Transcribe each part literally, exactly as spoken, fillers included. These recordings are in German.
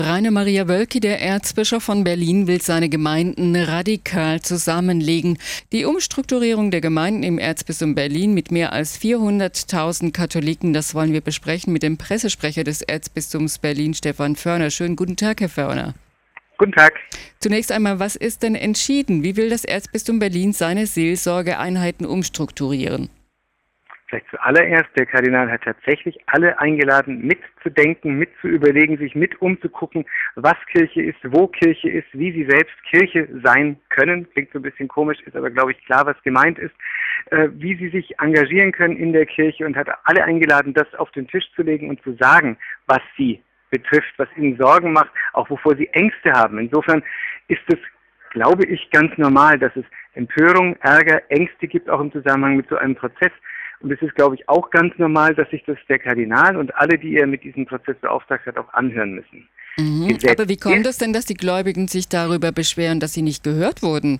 Rainer Maria Wölki, der Erzbischof von Berlin, will seine Gemeinden radikal zusammenlegen. Die Umstrukturierung der Gemeinden im Erzbistum Berlin mit mehr als vierhunderttausend Katholiken, das wollen wir besprechen mit dem Pressesprecher des Erzbistums Berlin, Stefan Förner. Schönen guten Tag, Herr Förner. Guten Tag. Zunächst einmal, was ist denn entschieden? Wie will das Erzbistum Berlin seine Seelsorgeeinheiten umstrukturieren? Vielleicht zuallererst, der Kardinal hat tatsächlich alle eingeladen, mitzudenken, mitzuüberlegen, sich mit umzugucken, was Kirche ist, wo Kirche ist, wie sie selbst Kirche sein können. Klingt so ein bisschen komisch, ist aber, glaube ich, klar, was gemeint ist. Äh, wie sie sich engagieren können in der Kirche und hat alle eingeladen, das auf den Tisch zu legen und zu sagen, was sie betrifft, was ihnen Sorgen macht, auch wovor sie Ängste haben. Insofern ist es, glaube ich, ganz normal, dass es Empörung, Ärger, Ängste gibt, auch im Zusammenhang mit so einem Prozess. Und es ist, glaube ich, auch ganz normal, dass sich das der Kardinal und alle, die er mit diesem Prozess beauftragt hat, auch anhören müssen. Mhm. Aber wie kommt es denn, dass die Gläubigen sich darüber beschweren, dass sie nicht gehört wurden?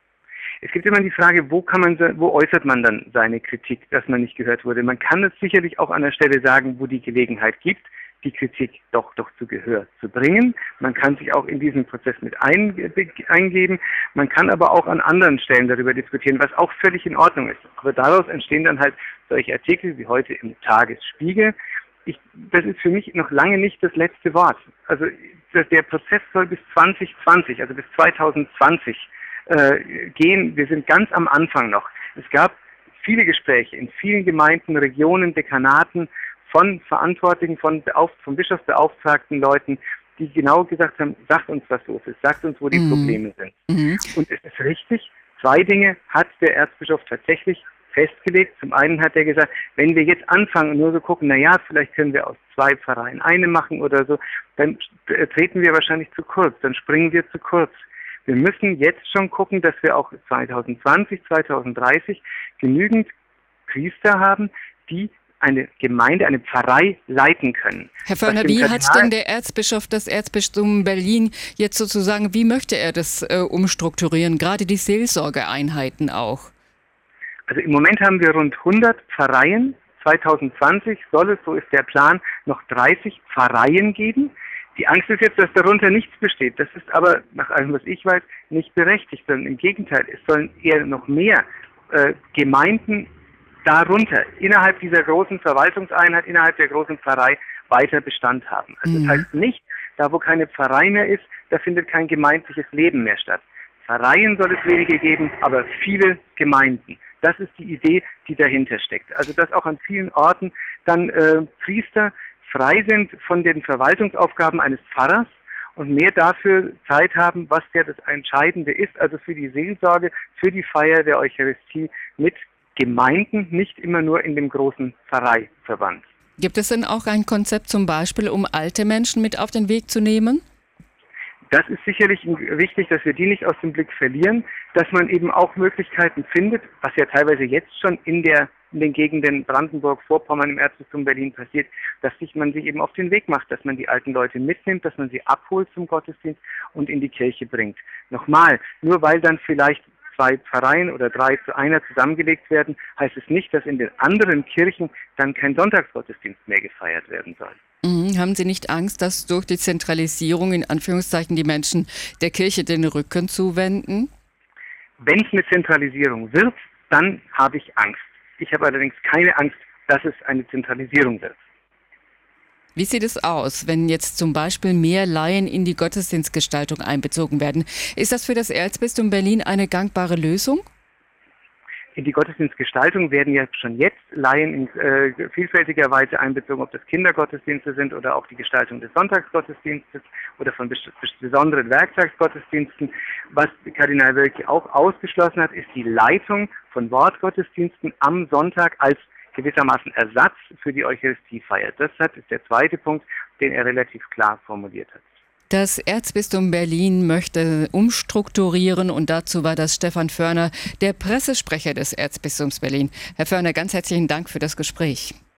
Es gibt immer die Frage, wo kann man, wo äußert man dann seine Kritik, dass man nicht gehört wurde? Man kann es sicherlich auch an der Stelle sagen, wo die Gelegenheit gibt, die Kritik doch doch zu Gehör zu bringen. Man kann sich auch in diesen Prozess mit ein, eingeben. Man kann aber auch an anderen Stellen darüber diskutieren, was auch völlig in Ordnung ist. Aber daraus entstehen dann halt solche Artikel wie heute im Tagesspiegel. Ich, das ist für mich noch lange nicht das letzte Wort. Also der Prozess soll bis zwanzig zwanzig, also bis zweitausendzwanzig äh, gehen. Wir sind ganz am Anfang noch. Es gab viele Gespräche in vielen Gemeinden, Regionen, Dekanaten, von Verantwortlichen, von Beauf- vom Bischofsbeauftragten Leuten, die genau gesagt haben, sagt uns, was los ist, sagt uns, wo die mhm. Probleme sind. Mhm. Und es ist richtig, zwei Dinge hat der Erzbischof tatsächlich festgelegt. Zum einen hat er gesagt, wenn wir jetzt anfangen und nur so gucken, na ja, vielleicht können wir aus zwei Pfarreien eine machen oder so, dann treten wir wahrscheinlich zu kurz, dann springen wir zu kurz. Wir müssen jetzt schon gucken, dass wir auch zweitausendzwanzig, zweitausenddreißig genügend Priester haben, die eine Gemeinde, eine Pfarrei leiten können. Herr Förner, wie hat denn der Erzbischof das Erzbistum Berlin jetzt sozusagen, wie möchte er das äh, umstrukturieren, gerade die Seelsorgeeinheiten auch? Also im Moment haben wir rund hundert Pfarreien. zweitausendzwanzig soll es, so ist der Plan, noch dreißig Pfarreien geben. Die Angst ist jetzt, dass darunter nichts besteht. Das ist aber, nach allem, was ich weiß, nicht berechtigt, sondern im Gegenteil, es sollen eher noch mehr äh, Gemeinden darunter, innerhalb dieser großen Verwaltungseinheit, innerhalb der großen Pfarrei weiter Bestand haben. Also mhm. das heißt nicht, da wo keine Pfarrei mehr ist, da findet kein gemeindliches Leben mehr statt. Pfarreien soll es wenige geben, aber viele Gemeinden. Das ist die Idee, die dahinter steckt. Also dass auch an vielen Orten dann äh, Priester frei sind von den Verwaltungsaufgaben eines Pfarrers und mehr dafür Zeit haben, was ja das Entscheidende ist, also für die Seelsorge, für die Feier der Eucharistie mit Gemeinden, nicht immer nur in dem großen Pfarreiverband. Gibt es denn auch ein Konzept zum Beispiel, um alte Menschen mit auf den Weg zu nehmen? Das ist sicherlich wichtig, dass wir die nicht aus dem Blick verlieren, dass man eben auch Möglichkeiten findet, was ja teilweise jetzt schon in der in den Gegenden Brandenburg, Vorpommern, im Erzbistum Berlin passiert, dass sich man sich eben auf den Weg macht, dass man die alten Leute mitnimmt, dass man sie abholt zum Gottesdienst und in die Kirche bringt. Nochmal, nur weil dann vielleicht zwei Pfarreien oder drei zu einer zusammengelegt werden, heißt es nicht, dass in den anderen Kirchen dann kein Sonntagsgottesdienst mehr gefeiert werden soll. Mhm. Haben Sie nicht Angst, dass durch die Zentralisierung in Anführungszeichen die Menschen der Kirche den Rücken zuwenden? Wenn es eine Zentralisierung wird, dann habe ich Angst. Ich habe allerdings keine Angst, dass es eine Zentralisierung wird. Wie sieht es aus, wenn jetzt zum Beispiel mehr Laien in die Gottesdienstgestaltung einbezogen werden? Ist das für das Erzbistum Berlin eine gangbare Lösung? In die Gottesdienstgestaltung werden ja schon jetzt Laien in äh, vielfältiger Weise einbezogen, ob das Kindergottesdienste sind oder auch die Gestaltung des Sonntagsgottesdienstes oder von bes- besonderen Werktagsgottesdiensten. Was Kardinal Wölki auch ausgeschlossen hat, ist die Leitung von Wortgottesdiensten am Sonntag als gewissermaßen Ersatz für die Eucharistiefeier. Das ist der zweite Punkt, den er relativ klar formuliert hat. Das Erzbistum Berlin möchte umstrukturieren und dazu war das Stefan Förner, der Pressesprecher des Erzbistums Berlin. Herr Förner, ganz herzlichen Dank für das Gespräch.